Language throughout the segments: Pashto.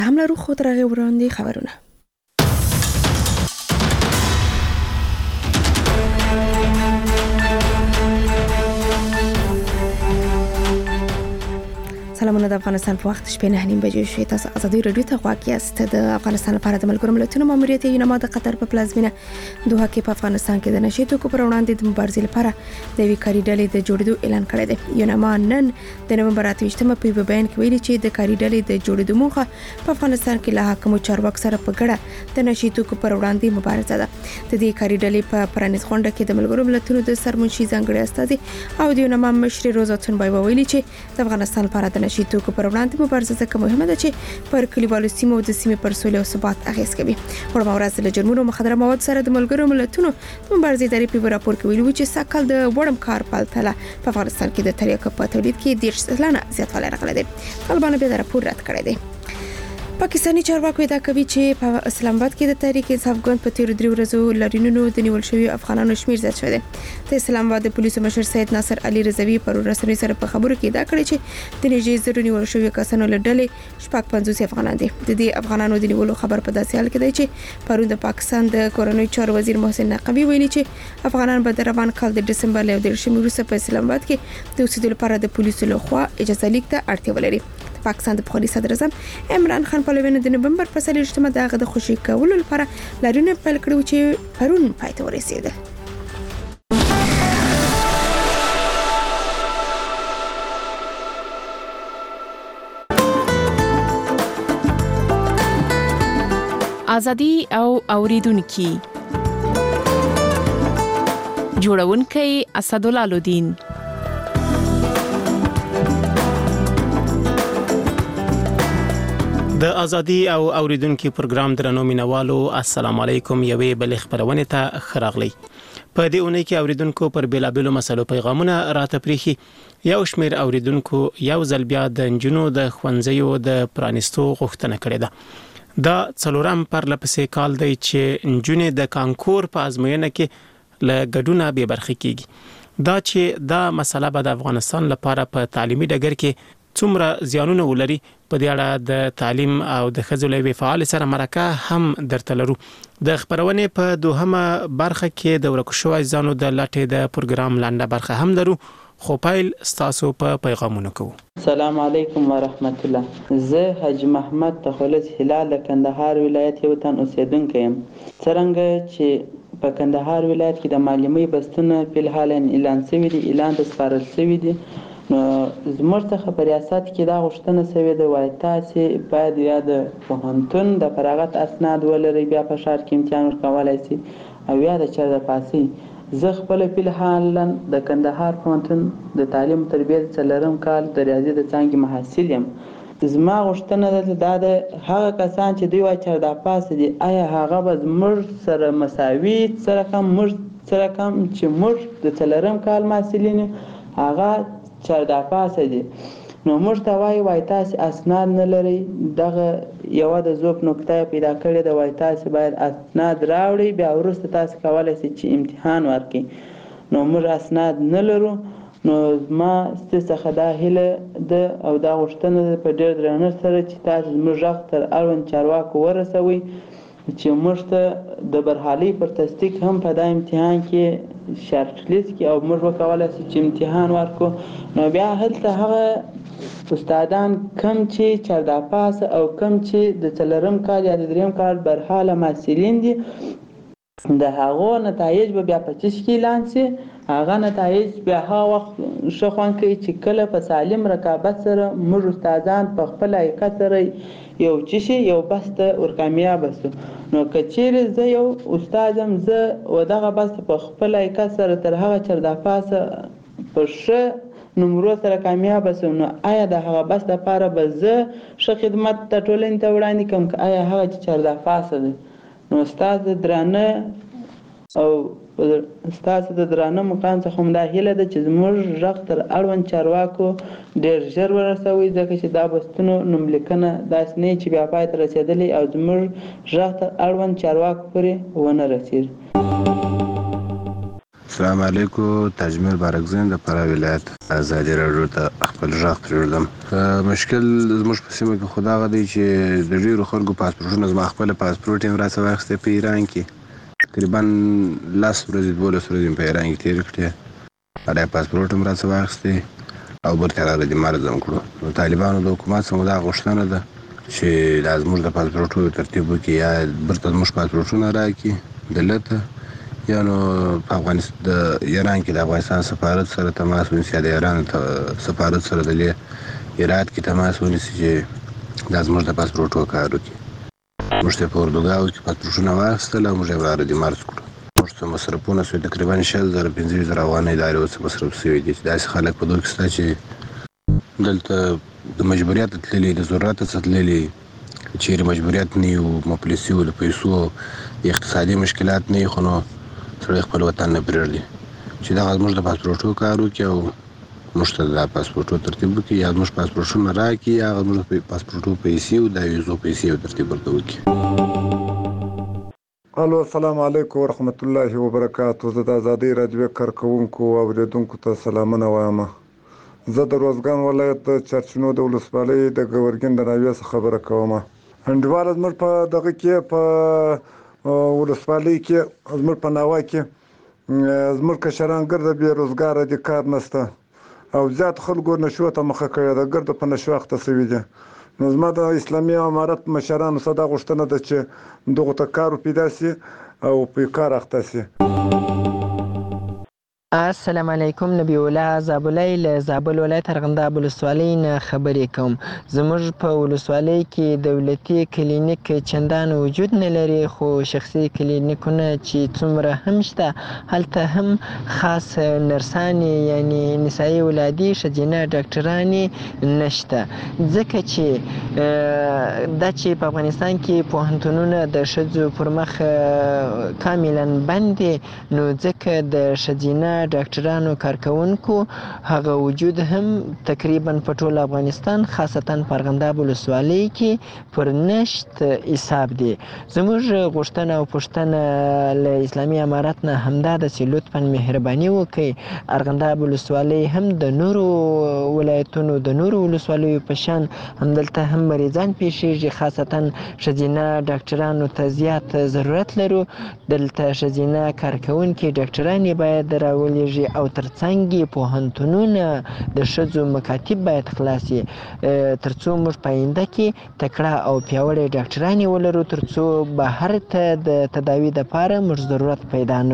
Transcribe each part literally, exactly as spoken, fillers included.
هم لرو خود را وړاندې خبرونه. سلامونه د افغانستان په وخت شپې نه نیم بجې شوې. تاسو ازادي رادیو ته غواړئ یاست. د افغانستان لپاره د ملګرو ملتونو ماموریت یونما د قطر په پلازمینه دوحه کې په افغانستان کې د نشي توکو پر وړاندې د مبارزې لپاره د یوې کاري ډلې د جوړېدو اعلان کړی دی. یونما نن د نومبر اته ویشتمه په یو بیان کې ویلي چې د کاري ډلې د جوړېدو موخه په افغانستان کې له حاکمو چارواکو سره په ګډه د نشي توکو پر وړاندې مبارزه ده. د دې کاري ډلې په پرانیز غونډه کې د ملګرو ملتونو د سرمنشي ځانګړي استازي او د یونما مشر روزاتون بای ویلي چې د افغانستان لپاره د نشي توکو پر وړاندې مبارزه ځکه مهمه ده چې پر کلیوالو سیمو د سیمې پر سولې او ثبات اغیز کوي. وړمه ورځ له جرمونو مخدره مواد سره د ملګرو ملتونو د مبارزې ادارې په راپور کې ویلي و چې سکل د وړم کار پالتله په افغانستان کې د تریاکو په تولید کې ډیر سلنه زیاتوالی راغلی دی. طالبانو به دا راپور رد کړی دی. پاکستاني چارواکو ادعا کوي چې په اسلام آباد کې د تحریک انصاف ګوند په تیر درې ورځو لارینونو د نیول شوی افغانانو شمیر زیات شوی دی. د اسلام آباد د پولیسو مشر سید ناصر علي رضوی پر رسنۍ سره په خبرو کې ادعا کړې چې د نږدې زرو نیول شوی کسانو له ډلې شپږ پنځوس افغانان دي. د دې افغانانو د نیولو خبر په داسې حال کې دی چې پرون د پاکستان د کورنۍ چارو وزیر محسن نقوی ویلي چې افغانان به د روان کال د ډسمبر له دیرشمې وروسته په اسلام آباد کې د اوسېدو لپاره د پولیسو لخوا اجازه لیک ته اړتیا ولري. پاکستان د پخواني صدر اعظم عمران خان پلویانو د نومبر په څلوېښتمه د هغه د خوشي کولو لپاره لارونه پیل کړو چې پرون پای ته ورسېدل. ازادي او اوریدونکو جوړونکي اسدالله الدین. د ازادي او اوریدونکو پروګرام درنو مینوالو السلام علیکم. یوې بل خبرونه ته خراغلی. په دې اونۍ کې اوریدونکو پر بیلابېلو مسلو پیغامونه راته پریخي. یو شمېر اوریدونکو یو ځل بیا د انجونو د خوندزیو د پرانیستو غوښتنه کړې ده. دا څلورم پرلپسې کال دی چې انجونې د کانکور په ازموینه کې له ګډونه به برخه کیږي. دا چې دا مسله به د افغانستان لپاره په تعلیمي ډګر کې څومره زیانونه ولري په دې اړه د تعلیم او د ښځو له فعال سره مرکه هم درته لرو. د خبرونه په دوهمه برخه کې د ورکو شوی ځانو د لاټې د پروګرام لاندې برخه هم درو. خو پایل ستاسو په پیغامونو کوو. السلام علیکم ورحمت الله. زه حاج محمد تخلص هلال د کندهار ولایت یو تن اوسیدونکی یم. څرنګه چې په کندهار ولایت کې د معلمي بستونه په حال اعلان شوی دی، اعلان د سپارل شوی دی، نو زموږ څخه په ریاست کې دا غوښتنه شوې ده وایي تاسې باید یا د پوهنتون د فراغت اسناد ولرئ، بیا په ښار کې امتحان ورکولی شي، او یا د چا د پاسۍ. زه خپله فلحالا د کندهار پوهنتون د تعلیم تربیت څلورم کال د ریاضي د څانګې محصل یم. زما غوښتنه ده دا د هغه کسان چې دوی وایي چارده پاسه دي، آیا هغه به زموږ سره مساوي سره کم موږ سره کم چې موږ د څلورم کال محصلین هغه چارده پاسه دي، نو موږ ته وایي وایي تاسې اسناد نه لرئ. دغه یوه د ذوب نکته پیدا کړې ده، وایي تاسې باید اسناد راوړئ، بیا وروسته تاسې کولی شئ چې امتحان ورکړئ. نو موږ اسناد نه لرو. نو زما ستاسو څخه دا هیله ده او دا غوښتنه ده په ډېر درنښت سره چې تاسو زموږ غږ تر اړوند چارواکو ورسوئ چې موږ ته د برحالۍ پر تصدیق هم په دا امتحان کې شارټ لیست کې او موږ وکولی شو چې امتحان ورکړو. نو بیا هلته هغه استادان کم چې چارده پاسه او کم چې د څلورم کال یا د دریم کال برحاله محصلین دي، د هغو نتایج به بیا په چیش کې اعلان شي. هغه نتایج بیا هغه وخت ښه خوند کوي چې کله په سالم رقابت سره موږ استادان په خپل حقیقت سره یو چیشي یو بس ته ورکامیاب شو. نو که چیرې زه یو استاد یم، زه و دغه بس په خپل حقیقت سره تر هغه چارده پاسه په ښه نمرو سره کامیاب شم، نو آیا د هغه بس لپاره به زه ښه خدمت د ټولنې ته وړاندې کړم که آیا هغه چې چارده پاسه دی؟ نو ستاسو د درانه او ستاسو د درانه مقام څخه همدا هیله ده چې زموږ غږ تر اړوند چارواکو ډېر ژر ورسوئ، ځکه چې دا بستونو نوملیکنه داسې نه چې بیا پای ته رسېدلی او زموږ غږ تر اړوند چارواکو پورې ونه رسېږي. السلام علیکم. تاجمیر بارکزین د فراه ولایت ازادي راډیو ته خپل ژغ پرېږدم. مشکل زموږ په سیمه کې خو دغه دی چې د ډېرو خلکو پاسپورټونه زما خپله پاسپورټ یم راڅه واخیستی په ایران کې. تقریبا لس ورځې دولس ورځې په ایران کې تېرې کړې. هغه پاسپورټ هم راڅه واخیستی او بیرته راغلی د مرزم کړو. نو طالبانو د حکومت څخه دا غوښتنه ده چې دا زموږ د پاسپورټونو ترتیب وکړي، یا بیرته زموږ پاسپورټونه راکړي دولت، یا نو په افغانستان د ایران کې د افغانستان سفارت سره تماس ونیسي، یا د ایران سفارت سره د هرات کې تماس ونیسي چې دا زموږ د پاسپورټو کار وکړي. موږ ته په اردوګاو کې پاسپورټونه واخیستل او موږ یې راردي مرز کړو. موږ ته مصرفونه سوی تقریبا شل زره پنځه ویشت زره افغانۍ د هر یو څه مصرف سوي دي. چې داسې خلک په دغه کې شته چې دلته د مجبوریت تللي، د ضرورت څخه تللي، چیرې مجبوریت نه وي، مفلسي وو، د پیسو اقتصادي مشکلات نه وي، خو نو سړی خپل وطن نه پرېږدي چې دغه زموږ د پاسپورټو کار وکړي او موږ ته د پاسپورټو ترتیب وکړي، یا زموږ پاسپورټونه راکړي، یا هغه زموږ د پاسپورټو پیسې او د ویزو پیسې ترتیب ورته وکړي. الو، السلام علیکم ورحمت الله وبرکاتو. زه د ازادي راډیو کارکوونکو او اورېدونکو ته سلامونه وایم. زه د روزګان ولایت د چرچنو د ولسوالۍ د ګورګین د ناوې څخه خبره کوم. انډیواله زموږ په دغه کې په ولسوالۍ کې زموږ په ناوه کې زموږ کشران ګرده بې روزګاره دي، کار نشته او زیات خلکو نشو ته مخه کړې ده، ګرده په نشو اخته شوي دي. نو زما د اسلامي امارت مشرانو څخه دا غوښتنه ده چې دغو ته کار پیدا شي او په کار اخته شي. السلام علیکم. نبی الله زابلی له زابل ولایت ارغنداب ولسوالۍ نه خبرې کوم. زموږ په ولسوالۍ کې دولتي کلینیک چندان وجود نه لري، خو شخصي کلینیکونه چې څومره هم شته هلته هم خاص نرسانې یعنی نسایي ولادي ښځینه ډاکټرانې نشته، ځکه چې دا چې په افغانستان کې پوهنتونونه د ښځو پر مخ کاملا بند دي، نو ځکه د ښځینه ډاکټرانو کارکوونکو هغه وجود هم تقریبا په ټول افغانستان خاصتا په ارغنداب ولسوالۍ کې پر نشت حساب دي. زموږ غوښتنه او پوښتنه له اسلامي امارت نه همدا ده چې لطفا مهرباني وکړئ ارغنداب ولسوالۍ هم د نورو ولایتونو د نورو ولسوالیو په شان همدلته هم مریضان پیښیږي، خاصتا ښځینه ډاکټرانو ته زیات ضرورت لرو. دلته ښځینه کارکوونکي ډاکټرانې باید راولي او ترڅنګ یې پوهنتونونه د ښځو مکاتب باید خلاص شي، ترڅو موږ په آینده کې تکړه او پیاوړې ډاکټرانې ولرو، ترڅو بهر ته د تداوي دپاره موږ ضرورت پیدا نه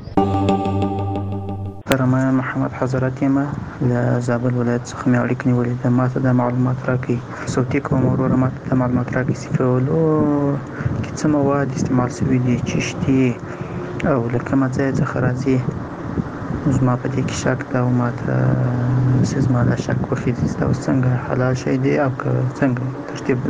کړو. محترمه محمد حضرت یم له زابل ولایت څخه مې اړیکه نیولې ده. ما ته د معلومات راکړئ، صوتي کوم وروره ما ته د معلومات راکړئ چې په ولو کې څه مواد استعمال شوي دي، چې شتي او له کومه ځای څخه راځي. زما په دې کې شک ده او ما ته چې زما دا شک وخېږي چې دا اوس څنګه حلال شی دی او که څنګه ترتیب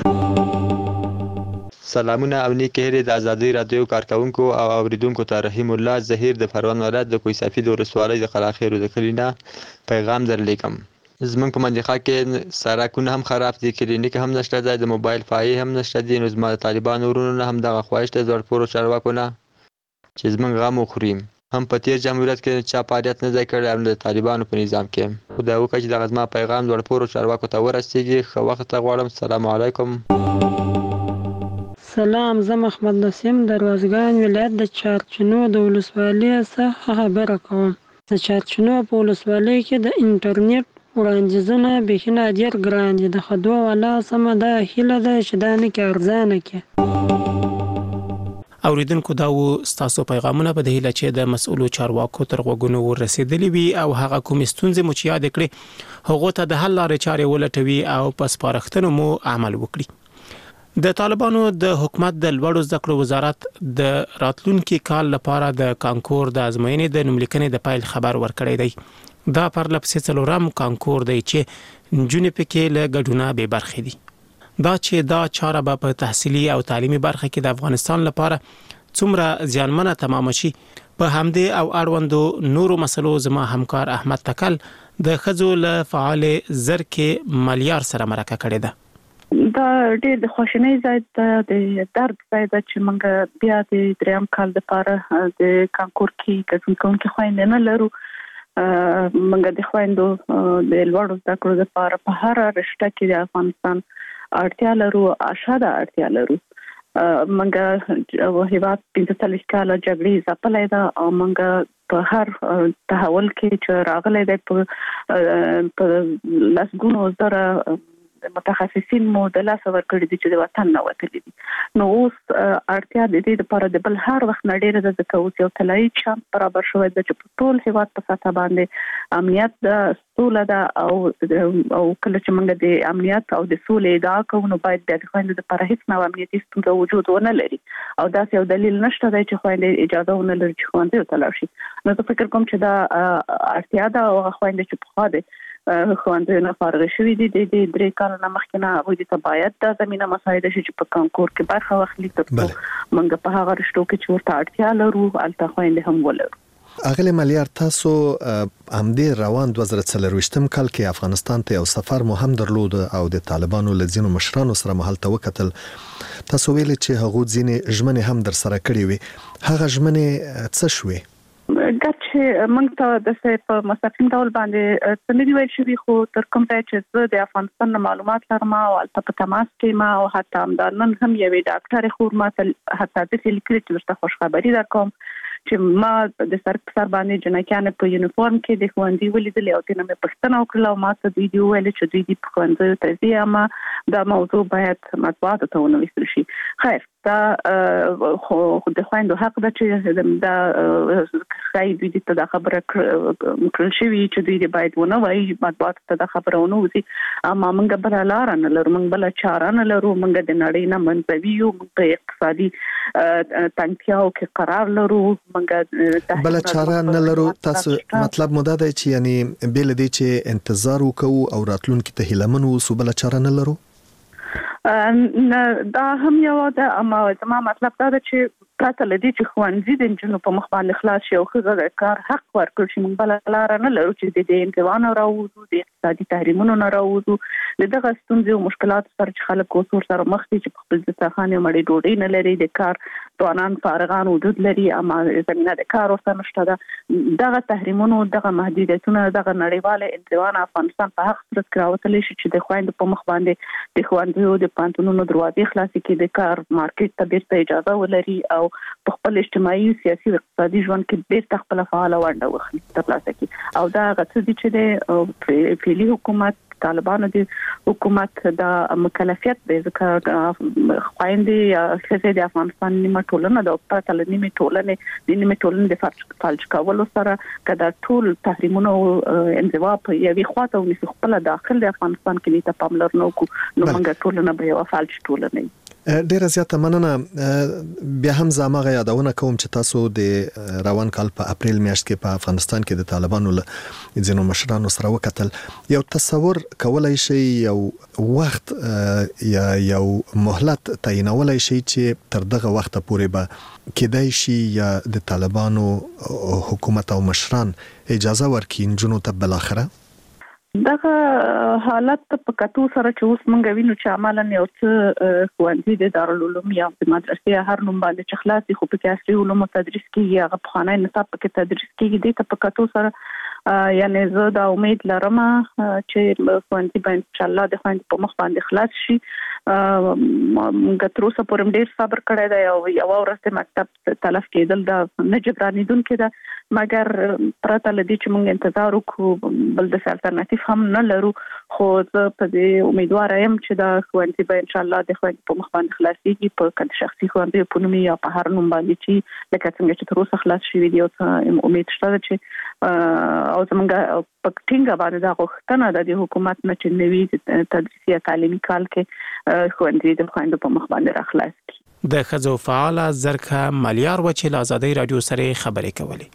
ده. سلامونه او نیکې هیلې د ازادي راډیو کارکوونکو او اوریدونکو ته رحیم الله ظهیر د پروان ولایت د کوهستافي د ولسوالۍ د قلاخیرو د کلي نه پیغام درلیکم. زمونږ په منطقه کې سړکونه هم خراب دي، کلینیک هم نشته دی، د موبایل پایې هم نشته دي. نو زما د طالبانو ورونو نه هم دغه خواهش دی زړپورو چارواکو نه چې زمونږ غم وخوري. هم په تیر جمهوریت کې چا فعالیت نه دی کړی او د طالبانو په نظام کې. خدای وکړي چې دغه زما پیغام لوړپوړو چارواکو ته ورسیږي. ښه وخت ته غواړم. السلام علیکم. سلام، زه محمد نسیم د روزګان ولایت د چارچنو د ولسوالۍ څخه خبره کوم. د چارچنو په ولسوالۍ کې د انټرنیټ وړاندیزونه بیخي نادر ګران دي. د خدو والا سمه دا هیله ده چې دا نه کې ارزانه کې. اوریدونکو دا و ستاسو پیغامونه په دهیله چې د مسؤلو چارواکو تر غوږونو ورسېدلي وي او هغه کوم ستونزې مو چې یاد کړې هغه ته د حل لارې چارې ولټوي او په سپارښتنو مو عمل وکړي. د طالبانو د حکومت د لوړو زده کړو وزارت د راتلونکي کال لپاره د کانکور د ازموینې د نوملیکنې د پایل خبر ورکړی دی. دا پر لپسې څلورم کانکور دی چې نجونې پکې له ګډونه بې برخې دي. دا چې دا چاره به په تحصیلي او تعلیمي برخه کې د افغانستان لپاره څومره زیانمنه تمام شي، په همدې او اړوندو نورو مسلو زما همکار احمد تکل د ښځو له فعال زرکې ملیار سره مرکه کړې ده. دا ډېر د خوشنۍ ځای د درد ځای د چې موږ بیا د دریم کال لپاره د کانکور کې ګډون کوونکي خويندې نه لرو. موږ د خويندو د لوړو زده کړو لپاره په هر رشته کې د افغانستان اړتیا لرو، اشاده اړتیا لرو. موږ هیواد پنځه څلوېښت کاله جګړې ځپلې ده او موږ په هر تحول کې چې راغلی دی په لسګونو زره متخصصین مو د لاس ورکړي دي چې د وطن نه وتلي دي. نو اوس اړتیا د دې لپاره د بل هر وخت نه ډېره ده ځکه اوس یو طلایي چانس برابر شوی دی چې په ټول هیواد په سطح باندې امنیت د سوله ده او او کله چې موږ د امنیت او د سولې ادعا کوو نو باید د خويندو لپاره هیڅ نوع امنیتي ستونزه وجود ونه لري او داسې یو دلیل نشته دی چې خويندې اجازه ونه لري چې ښوونځي ته لاړ شي. نو زه فکر کوم چې دا اړتیا ده او خويندې چې پخوا دي ښوونځي نه فارغ شوي دي د درې کال نه مخکې نه هغوی ته باید دا زمینه مساعده شي چې په کانکور کې برخه واخلي ترڅو موږ په هغه رشتو کې چې ورته اړتیا لرو هلته خویندې هم ولرو. اغلی ملیار، تاسو همدې روان دوه زره څلرویشتم کال کې افغانستان ته یو سفر مو هم درلود او د طالبانو له ځینو مشرانو سره مو هلته وکتل. تاسو ویلي چې هغوی ځینې ژمنې هم در سره کړې وي، هغه ژمنې څه شوې؟ ګرچې موږ ته د په مستقیم ډول باندې څه نه دي ویل شوي، خو تر کوم ځای چې زه د افغانستان نه معلومات لرم او هلته په تماس کې یم او حتی همدا نن هم یوې ډاکټرې خور ما ته حتی داسې لیکلي چې درته خوشخبري درکوم چې ما د سر په سر باندې جنکیانې په یونیفورم کې د ښوونځي ولیدلې او ترې نه مې پوښتنه وکړله او ما ته دوی دي وویل چې دوی دي په ښوونځیو ته ځي اما دا موضوع باید مطبوعاتو ته ونه ویستل شي. خیر دا خو د خویندو حق ده چې دا ښایي دوی ته دا خبره کړل شوي چې دوی دې باید ونه وایي مطبوعاتو ته دا خبره ونه وځي. اما موږ بله لاره نه لرو، موږ بله چاره نه لرو، موږ د نړۍ نه منزوي یو، موږ په اقتصادي تنګیاو کې قرار لرو، بله چاره نه لرو. تاسو مطلب مو دا دی چې یعنی بېله دې چې انتظار وکړو او راتلونکي ته هیله من واوسو بله چاره نه لرو؟ دا هم یو ده، اما زما مطلب دا ده چې پرته له دې چې ښوونځي د نجونو په مخ باندې خلاص شي او ښځه د کار حق ورکړل شي، موږ بله لاره نه لرو چې د دې انزوا نه راووځو، د اقتصادي تحریمونو نه راووځو، د دغه ستونزې او مشکلاتو سره چې خلک اوس ورسره مخ دي چې په خپل دسترخوان یې مړۍ ډوډۍ نه لري، د کار ځوانان فارغان وجود لري اما زمینه د کار ورته نشته ده. دغه تحریمونو، دغه محدودیتونه، دغه نړیواله انزوا نه افغانستان په هغه صورت کې راوتلی شي چې د خویندو په مخ باندې د ښوونځیو د پوهنتونونو دروازې خلاصې کړي، د کار مارکیټ ته بیرته اجازه ولري او په خپل اجتماعي، سیاسي او اقتصادي ژوند کې بیرته خپله فعاله ونډه واخلي ترلاسه کړي. او دا هغه څه دي چې د فعلي حکومت طالبانو د حکومت د مکلفیت دی، ځکه خویندې یا ښځې د افغانستان نیمه ټولنه ده او پرته له نیمې ټولنې د نیمې ټولنې د فلج کولو سره که دا ټول تحریمونه او انزوا په یوې خوا ته ونیسو، خپله داخل د افغانستان کې دې ته پاملرنه وکړو، نو موږ ټولنه به یوه فلج ټولنه وي. ډیره زیاته مننه. بیا هم زه هماغه یادونه کوم چې تاسو د روان کال په اپریل میاشت کې په افغانستان کې د طالبانو له ځینو مشرانو سره وکتل. یو تصور کولای شي، یو وخت یا یو مهلت تعینولای شي چې تر دغه وخته پورې به کېدای شي یا د طالبانو حکومت او مشران اجازه ورکړي نجونو ته بالاخره؟ دغه حالت په کتو سره چې اوس موږ وینو چې عملاً یو څه ښوونځي د دارالعلوم یا د مدرسې هر نوم باندې چې خلاص دي، خو پکې عصري علومو تدریس کېږي، هغه پخوانی نصاب پکې تدریس کېږي. دې ته په کتو سره یعنی زه دا امید لرم چې ښوونځي به انشاءالله د خویندو په مخ باندې خلاص شي. موږ تر اوسه پورې ډېر صبر کړی دی او یوه ورځ د مکتب تلف کېدل دا نه جبرانېدونکې ده، مګر پرته له دې چې موږ انتظار وکړو بل داسې الټرناتیف هم نه لرو. خو زه په دې امیدواره یم چې دا ښوونځي به انشاءالله د خویندو په مخ باندې خلاصېږي، په که د شخصي ښوونځیو په نوم یا په هر نوم باندې چې لکه څنګه چې تر اوسه خلاص شوي دي. او امید شته ده چې او زموږ په ټینګه باندې دا غوښتنه ده د حکومت نه چې نوي تدریسي یا تعلیمي کال کې ښوونځي د خویندو په مخ باندې را خلاص کړي. د ښځو فعاله زرکه ملیار و چې له ازادۍ راډیو سره خبرې کولې.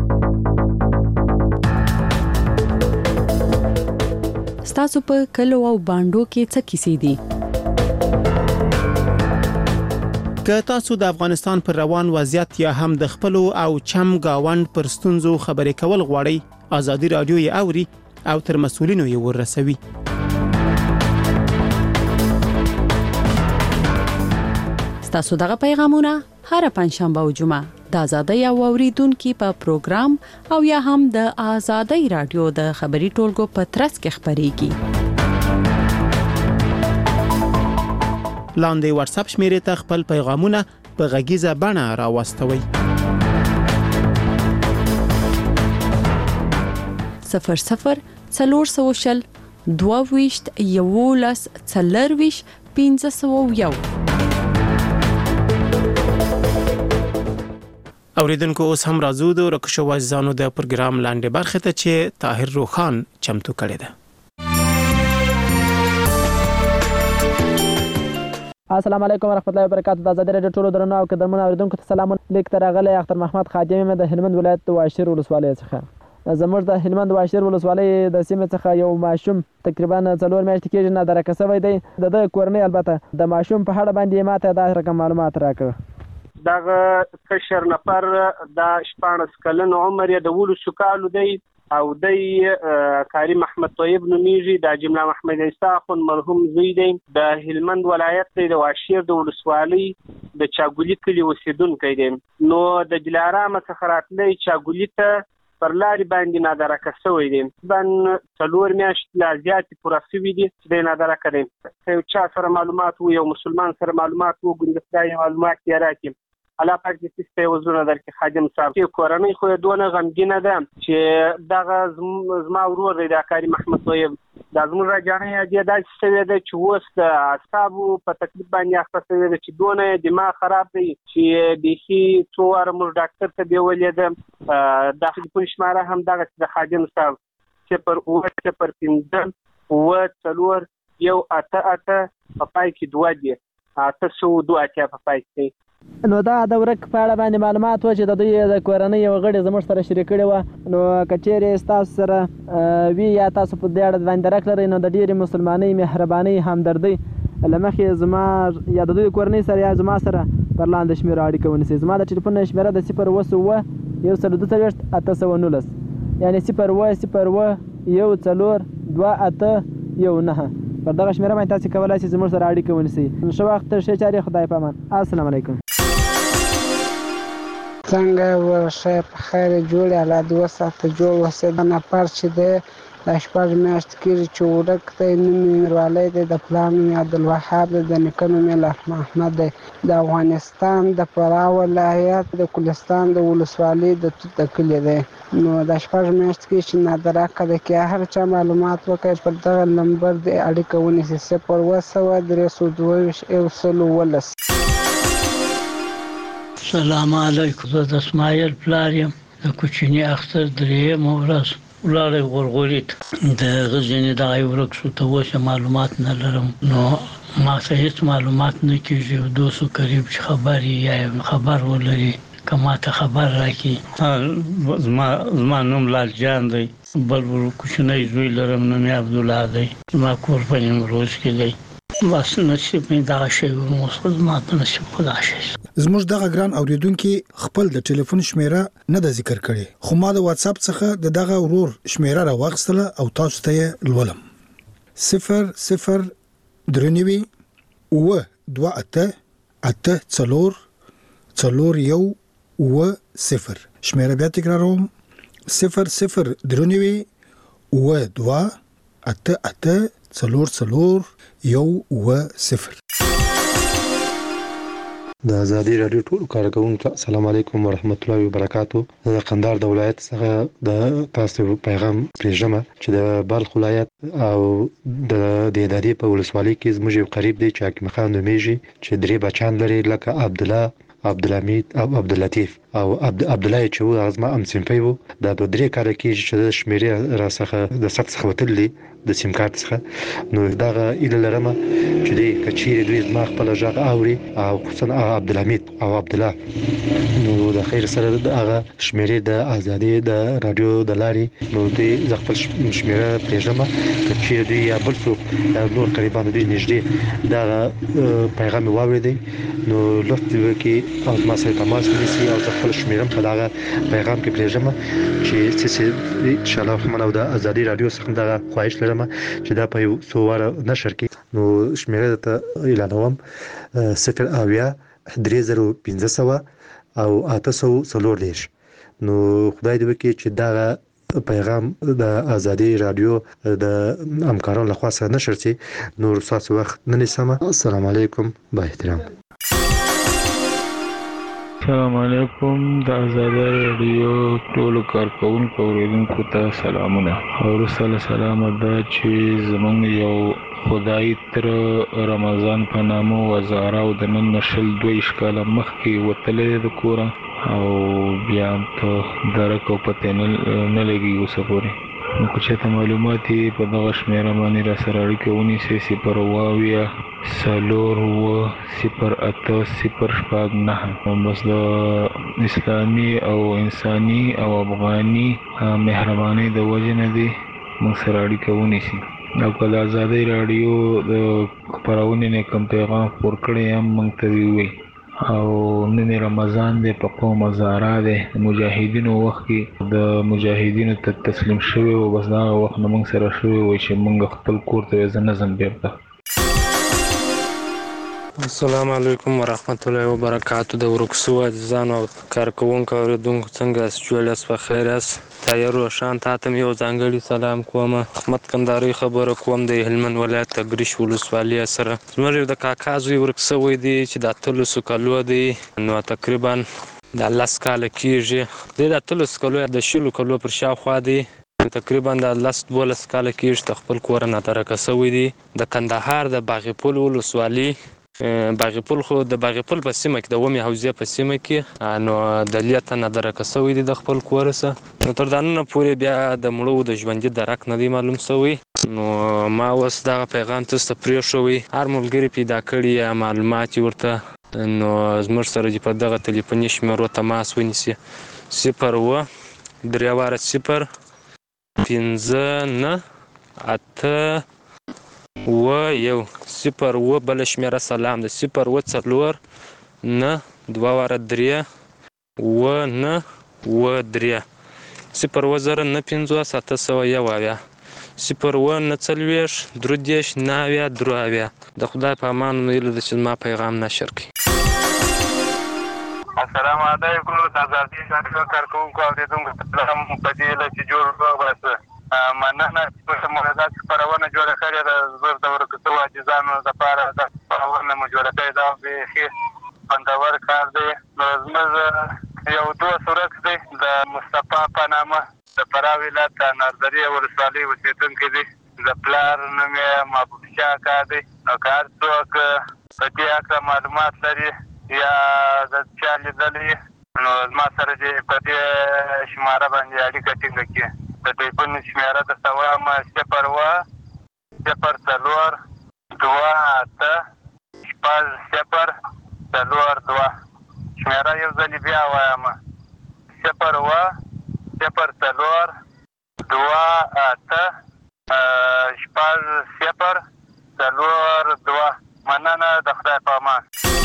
ستاسو په کلو او باندو کې څه کیسې دي؟ که تاسو د افغانستان پر روان وضعیت یا هم د خپلو او چم گاوند پر ستونزو خبرې کول غواړئ، ازادي راډیو یې اوري او تر مسؤلینو یې ورسوي. ستاسو دغه پیغامونه هر پنځشنبه او جمعه د آزادۍ او اوریدونکو په پروګرام او یا هم د آزادۍ رادیو د خبري ټولګو په ترڅ کې خبريږي. لاندې واتس اپ شمیرې ته خپل پیغامونه په غږیزه بڼه راوستوئ. صفر صفر څلور سوشل دوه ویشت یولس څلرویشت پنځه سوه یو. اوریدونکو اوس هم راځو د رکشو وزانو د پروګرام لاندې برخه ته چې طاهر روخان چمتو کړی ده. السلام علیکم ورحمت الله وبرکاتہ. د آزادۍ رادیو ټولو درنو او قدرمنو اوریدونکو ته سلام. لیک تر غلې اختر محمد خادم د هلمند ولایت د واشیر ولسوالۍ څخه. زموږ د هلمند واشیر ولسوالۍ د سیمې څخه یو ماشوم تقریبا څلور میاشتې کېږي نه درک شوی دی. د کورنۍ البته د ماشوم په اړه باندې ماته دا رقم معلومات راکړه. دغه کشر نفر د شپاړس کلن عمر یې د ولسو کالو دی او د کریم احمد طیب نومیږي. د جمله محمد عیسی خون مرحوم زوی دی. د هلمند ولایت د واشیر د ولسوالۍ د چاګولی کلی اوسیدونکی دی. نو د دلارام څخه راتلی چاګولی ته پر لارې باندې نادرکه شوی دی. بن څلور میاشتې لا زیاتې پوره شوي دي چې دی نادرکه دی. یو چا سره معلومات و، یو مسلمان سره معلومات و، ګوندې خدای معلومات یې راکړي. الله پاک دې ستاسو په وزونه درکې خادم صاحب. چې کورنۍ خو یې دونه غمګینه ده چې دغه زما ورور دی د کریم احمد طیب دا زموږ راجانۍ دې داسې شوې ده چې اوس د اعصابو په تکلیف باندې اخته شوې ده چې دونه دماغ خراب دی چې بیخي څو واره موږ ډاکټر ته بیولې ده. د ټلیفون شماره هم دغه د خادم صاحب صفر اووه صفر پنځه اووه څلور یو اته اته په پای کې دوه دي اته سوه دوه اتیا په پای کې. نو دا د ورک په اړه باندې معلومات و چې د دوی د کورنۍ یو غړي زموږ سره شریک کړي و. نو که چیرې ستاسو سره وي یا تاسو په دې اړه باندې درک لرئ نو د ډېرې مسلمانۍ مهربانۍ همدردۍ له مخې زما یا د دوی کورنۍ سره یا زما سره پر لاندې شمیرو اړیکه ونیسئ. زما د ټلیفون شمیره د صفر اووه اووه یو سل دوه څلوېښت اته سوه نولس یعنې صفر اووه صفر اووه یو څلور دوه اته یو نهه. پر دغه شمیره باندې تاسو کولی شئ زموږ سره اړیکه ونیسئ. ښه وخت، ښې چارې، خدای په امان. السلام علیکم. څنګه ورشه په خیر جوړ الله دوه ساعته جوړ وسه د نفر چې د شپږ میاشت کېږي چې ورک دی. نوم یې میروالی دی، د پلار نوم یې عبدالوهاب دی، د نیکه نوم یې لحم احمد دی. د افغانستان د فراه ولایت د کلستان د ولسوالۍ د توت د کلي دی. نو د شپږ میاشت کېږي چې نادرکه دی. که هر چا معلومات وکړي پر دغه نمبر د اړیکه ونیسي صفر اووه سوه درې سوه دوه ویشت یو سل اوولس. سلام علیکم. زه د اسماعیل پلار یم. د کوچني اختر درېیمه ورځ ولاړی غورغوري ته د هغه ځینې دغه ورک شو. ته اوس معلومات نه لرم نو ما ته هېڅ معلومات نه کېږي. دوست و قریب چې خبر یې یا خبر ولري که ما ته خبر راکړي. زما نوم لال جان دی. بل کوچنی زوی لرم نوم یې عبدالله دی. زما کور په نیمروز کې دی. بس نصیب مې دغه شی و، زما په نصیب خدا شي. زموږ دغه ګران اوریدونکي خپل د ټلیفون شمیره نه د ذکر کړي، خو ما د واتس اپ څخه د دغه ورور شمیره راوغستله او تاسو ته یې لولم. صفر صفر درې نوي اووه دوه اته اته څلور څلور یو اووه صفر. شمیره بیا تکراروم: صفر صفر درې نوي اووه دوه اته اته څلور څلور یو اووه صفر. د آزادۍ رادیو ټول کارکونکو السلام علیکم ورحمت الله وبرکاتو. د قندهار د ولایت څخه د تاسو پیغام پرېږدم چې د بلخ ولایت او د دهدادي په ولسوالۍ کې زموږ یو قریب دی چې حکیم خان نومیږي چې درې بچیان لري لکه عبدالله، عبدالحمید او عبداللطیف او عبدالله چې و هغه زما همصنفی و. دا دوه درې کاله کېږي چې د شمیرې را څخه د سخت څخه وتلي د سیم کارت څخه. نو دغه ایله لرمه چې دی که چیرې دوی زما خپله غږ اوري او خصوصا عبدالحمید او عبدالله نو د خیر سره هغه شمیرې د آزادۍ د رادیو د لارې نو دوی زه خپل شمیره پرېږدم که چیرې دوی یا بل څوک نور قریبان دوی نږدې دغه پیغام یې واورېدی نو لطف وکړي او زما سره تماس ونیسي او زه خپل شمیره په دغه پیغام کې پرېږدم چې انشاءالله رحمن او د آزادۍ رادیو څخه دغه خواهش لرم یم چې دا په یو څو واره نشر کې نو شمیره ته اعلانوم صفر اویا درې زره پنځه سوه او اته سوه څلور دېرش. نو خدای دې وکړي چې دا پیغام د ازادي رادیو د همکارانو لخوا سره نشر شي. نور تاسو وخت نه نیسم. السلام علیکم با احترام. السلام علیکم د ازادي رادیو ټول کارکونکو اوریدونکو ته سلامونه. او رسول سلام دا چې زمونږ یو خدای تر رمضان په نامو وزاره او د نن نشل دوی اشکاله مخکې وتلې د کوره او بیا په درک او پته نه لګي اوس پورې. نو که چېرته معلومات یې په دغه شمېره باندې را سره اړیکه ونیسئ صفر اوه اویا څلور اوه صفر اته صفر شپږ نهه. بس د اسلامي او انساني او افغاني مهربانۍ د وجې نه دي موږ سره اړیکه ونیسي. او که د ازادۍ راډیو د خپرونې نه کوم پیغام خپور کړی هم موږ ته ووایي. او نن رمضان دی په قوم هزاره دی مجاهدینو وخت کې د مجاهدینو ته تسلیم شوی او بس دا وخت نه موږ سره شوی وای چې موږ خپل کور ته ځو نه ځم بیرته. السلام علیکم ورحمت الله وبرکاتو. د ورکسو عزیزانو او کارکوونکو اوریدونکو څنګه یاست؟ جوړ یاست؟ په خیر یاست؟ تایر روشان تا ته یو ځانګړي سلام کوم. احمد کندهاري خبره کوم د هلمند ولایت تګریش ولسوالۍ سره. زموږ د کاکا زوی ورکسوی دی چې د اتلسو کالو دی نو تقریبا د لس کاله کېږي. دی د اتلسو کالو د شلو کالو پر شاوخوا دی تقریبا د لس دولس کاله کېږي د خپل کور نه درکه سوی دی. د کندهار د باغپل ولسوالۍ باغپل خو د باغپل په سیمه کې د ومې حوزې په سیمه کې نو د لیته نه درکه سوی دی د خپل کور سره. نو تر دا نن پورې بیا د مړو د ژوندي درک نه دی معلوم سوی. نو ما اوس دغه پیغام تاسو ته پرېښوی. هر ملګري پیدا کړي یا معلومات ورته نو زموږ سره چې په دغه تلیفوني شمیرو تماس ونیسي. صفر اوه درې واره صفر پنځه نه اته اوه یو صفر اوه بله شمېره سلام ده صفر اوه څلور نه دوه واره درې اوه نه اوه درې صفر اوه زره نه پنځوس اته سوه یو اویا صفر اوه نه څلوېښت درې دېرش نه اویا درې اویا. د خدای په امان هیله ده چې زما پیغام نشر کړي. السلام علیکم د ازادي رادیو کارکوونکو اوریدونکو سلام په دې هیله چې جوړ وباسه. مننه چې په مولدات خپرونه جوړه کړې ده. زه د ورکسو عاجزانو لپاره د خپرونه مو جوړه کړې ده. بیخي خوندور کار دی. نو زموږ یو دوست ورک دی د مصطفی په نامه د فراه ولایت د نردرې ولسوالۍ اوسېدونکی دی. د پلار نوم یې محبوب شاه اکا دی. نو که هر څوک په دې هکله معلومات لري یا د چا لیدلی نو زما سره دې په دې شماره باندې اړیکه ټینګه کړي. د ټلیفون شمېره درته وایم صفر اوه صفر څلور دوه اته شپږ صفر څلور دوه. شمېره یو ځلې بیا وایم صفر اوه صفر څلور دوه اته شپږ صفر څلور دوه. مننه د خدای په امان.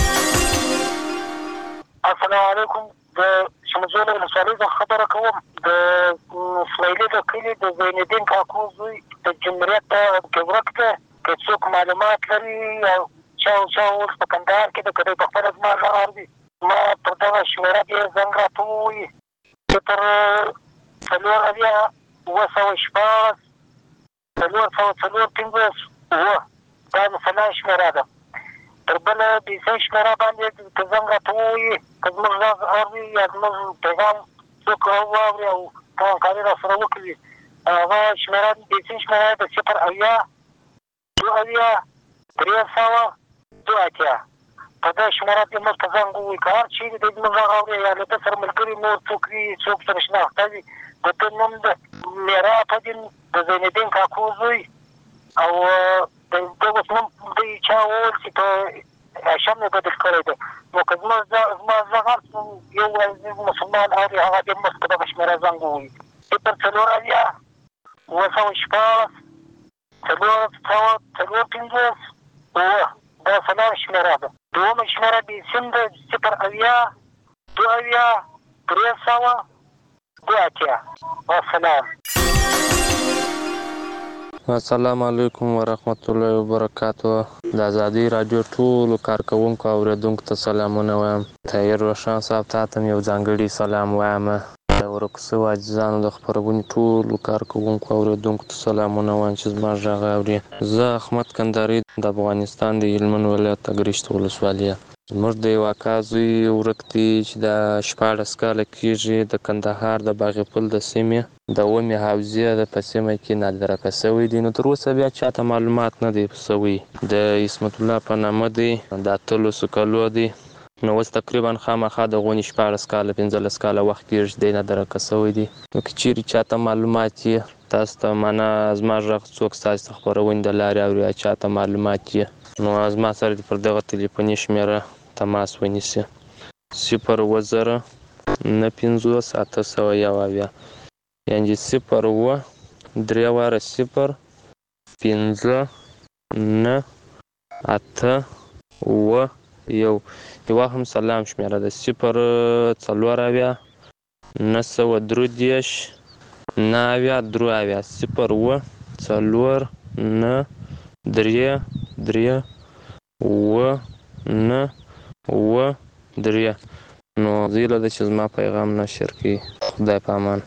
السلام علیکم. د شمزول ولسوالۍ څخه خبره کوم. د اسماعیلي د کلي د زینالدین کاکو زوی د جمهوریت کې ورک دی. که څوک معلومات لري او چا او چا اوس په کندهار کې د که دی په خپله زما غږ اوري ما پر دغه شمېره دې زنګ راته ووایي. صفر څلور اویا اوه سوه شپاړس څلور سوه څلور پنځوس اوه دا د سلا شمېره ده. تر بله بیسۍ شمېره باندې که زنګ راته ووایي که زموږ غږ اوري یا زموږ پیغام څوک واوري او همکاري را سره وکړي هغه شمېره بیسۍ شمېره د صفر اویا دوه اویا درې سوه دوه اتیا. په دې شمېره کې موږ ته زنګ ووایي. که هر چیرې دی زموږ غږ اوري یا له ده سره ملګري نور څوک وي څوک سره شناخته وي د ده نوم د میرا فدین د زینالدین کاکو زوی او د ده اوس نوم دوی چا وویل چې په هاشم یې بدل کړی دی. نو که زما زما غږ یو عزیز مسلمان اوري هغه دې موږ په دغه شمېره زنګ ووایي. صفر څلور اویا اوه سوه شپاړس څلور سوه څلور پنځوس اوه دا سلام شمېره ده. دومه شمېره بیسیم ده صفر اویا دوه اویا درې سوه دوه اتیا. والسلام. السلام علیکم ورحمت الله وبرکاتو. د ازادي رادیو ټولو کارکوونکو او اوریدونکو ته سلامونه وایم. طاهر روشن صاحب ته هم یو ځانګړي سلام وایم. د ورک سوو عزیزانو د خپرونې ټولو کارکوونکو او اوریدونکو ته سلامونه وایم چې زما غږ اوري. زه احمد کندهاري د افغانستان د هلمند ولایت اګرشت ولسوالي. زموږ د یو اکا زوی ورک دی چې د شپاړس کاله کېږي، د کندهار د باغ پل د سیمې د اومې حوزې د په سیمه کې نادرکه شوی دی. نو تر اوسه بیا چاته معلومات نه دی شوی. د عصمت الله په نامه دی، د اتلسو کالو دی. نو اوس تقریبا خامخا د غونې شپاړس کاله پنځلس کاله وخت کېږي دی نادرکه شوی دی. نو که چیرې چاته معلومات یې تاسو ته معنا زما غږ څوک ستاسو د خپرونې د لارې اوري یا چاته معلومات یې، نو زما سره دې پر دغه تلیفوني شمېره تماس ونیسي. صفر اووه زره نه پنځوس اته سوه یو اویا، یعنې صفر اووه درې واره صفر پنځه نه اته اووه یو. یوه هم سلام شمېره ده، صفر څلور اویا نه سوه درې دېرش نه اویا درې اویا. صفر اووه څلور نه درې درې اووه نه اووه درې. نو زه هیله ده چې زما پیغام نشر کړي. خدای په امان.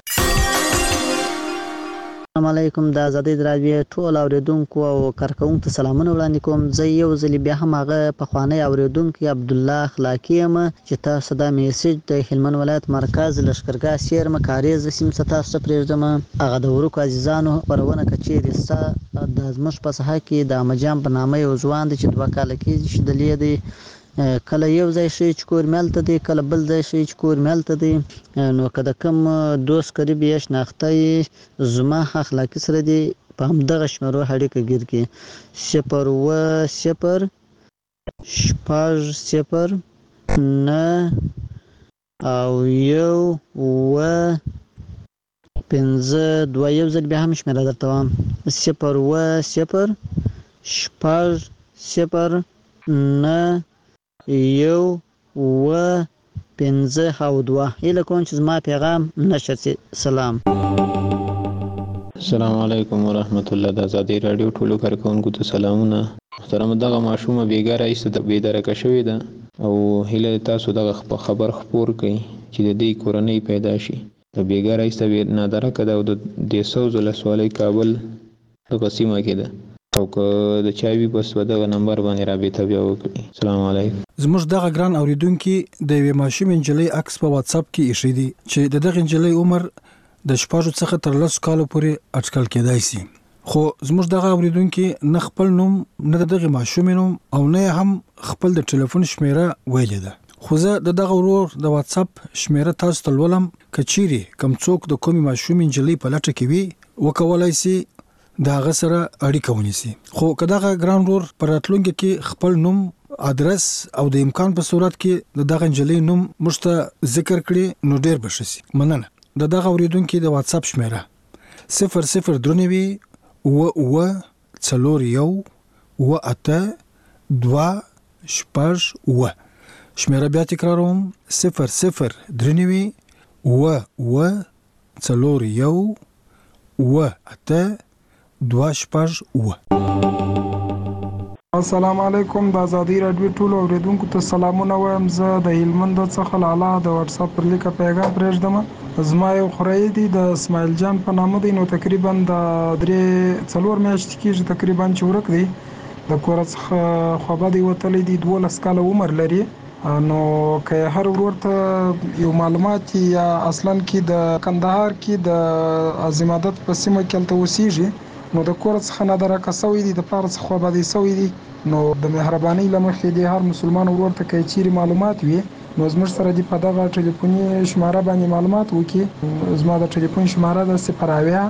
السلام علیکم. د ازادۍ رادیو ټول اوریدونکو او کارکوونکو ته سلامونه وړاندې کوم. زه یو ځل بیا هم هغه پخوانی اوریدونکی عبدالله اخلاقی یم چې تاسو دا میسج د هلمند ولایت مرکز لښکرګاه سیرمه کاریز سیمې څخه تاسو ته پرېږدم. هغه د ورکو عزیزانو خپرونه که چیرې ستا د زموږ په ساحه کې د احمدجان په نامه یو ځوان دی چې دوه کاله کېږي چې دلې دی، کله یو ځای شي چې کور مې هلته دی، کله بل ځای شي چې کور مې هلته دی. نو که د کوم دوست قریب یا شناخته یې زما اخلاقي سره دی په همدغه شمېرو اړیکه ګیر کړي. صفر اووه صفر شپږ صفر نه او یو اووه پنځه دوه. یو ځل بیا هم شمېره درته وایم، صفر اووه صفر شپږ صفر نه یو اووه پنځه او دوه. هیله کوم چې زما پیغام نشر شي. سلام. السلام علیکم ورحمت الله. د ازادۍ رادیو ټولو کارکوونکو ته سلامونه. محترم، دغه ماشومه بیګا رئیس د بیدارکه شوې ده او هیله تاسو دغه خبر خپور کړئ چې د دې کورنۍ پیدا شي. د بیګا رئیس ته نادرکه ده او د دیسوز ولسوالۍ کابل دغه سیمه کې ده او که د چایوي بس په دغه نمبر باندې رابطه بیا وکړي. السلام علیکم. زموږ دغه ګران اوریدونکي د یوې ماشومې نجلۍ عکس په واتساپ کې ایښی دی چې د دغه نجلۍ عمر د شپږو څخه تر لسو کالو پورې اټکل کېدای شي. خو زموږ دغه اوریدونکي نه خپل نوم نه د دغه ماشومې نوم او نه هم خپل د ټلیفون شمېره ویلې ده. خو زه د دغه ورور د واتساپ شمېره تاسو ته لولم. که چیرې کوم څوک د کومې ماشومې نجلۍ په لټه کې وي وکولای شي د هغه سره اړیکه ونیسي. خو که دغه ګران ورور په راتلونکي کې خپل نوم، ادرس او د امکان په صورت کې د دغه نجلۍ نوم موږ ته ذکر کړي نو ډیر به ښه شي. مننه. د دغه اوریدونکي د واتساپ شمېره صفر صفر درې نوي اووه اووه څلور یو اووه اته دوه شپږ اووه. شمېره بیا تکراروم، صفر صفر درې نوي اووه اووه څلور یو اووه اته دوه شپږ اووه. السلام علیکم. د ازادۍ رادیو ټولو اوریدونکو ته سلامونه وایم. زه د هلمند څخه لالا د واتس اپ پر لیکه پیغام پرېږدم. زما یو خوری دی د اسماعیل جان په نامه دی. نو تقریبا د درې څلور میاشتې کېږي تقریبا چې ورک دی. د کور څخه خوابه دی وتلی دی. دولس کاله عمر لري. نو که هر ورور ته یو معلومات یا اصلا کې د کندهار کې د عظیم عادت په سیمه کې هلته اوسیږي نو د کور څخه نادرکه شوی دی، د پلار څخه خوابدی شوی دی. نو د مهربانۍ له مخې د هر مسلمان ورور ته که چیرې معلومات وي نو زموږ سره دې په دغه ټلیفوني شماره باندې معلومات وکړي. زما د ټلیفون شماره ده صفر اویا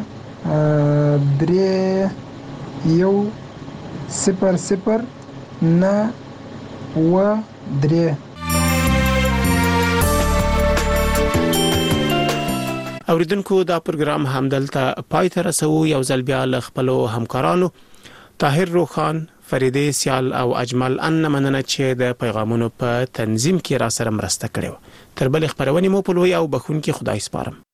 درې یو صفر صفر نه اووه درې. اوریدونکو دا پروګرام همدلته پای ته رسو. یو ځل بیا له خپلو همکارانو طاهر روخان، فریده سیال او اجمل ان مننه چې د پیغامونو په تنظیم کې را سره مرسته کړې و. تر بل خبرونه مو په لوی او بخون کې خدای سپارم.